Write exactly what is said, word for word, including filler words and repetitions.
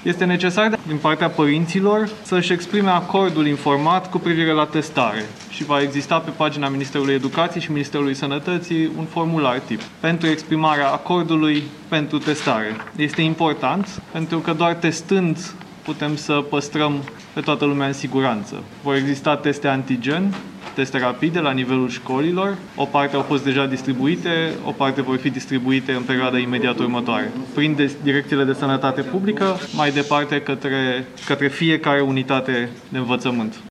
Este necesar din partea părinților să-și exprime acordul informat cu privire la testare și va exista pe pagina Ministerului Educației și Ministerului Sănătății un formular tip pentru exprimarea acordului pentru testare. Este important pentru că doar testând putem să păstrăm pe toată lumea în siguranță. Vor exista teste antigen, teste rapide la nivelul școlilor. O parte au fost deja distribuite, o parte vor fi distribuite în perioada imediat următoare. Prin direcțiile de sănătate publică, mai departe către, către fiecare unitate de învățământ.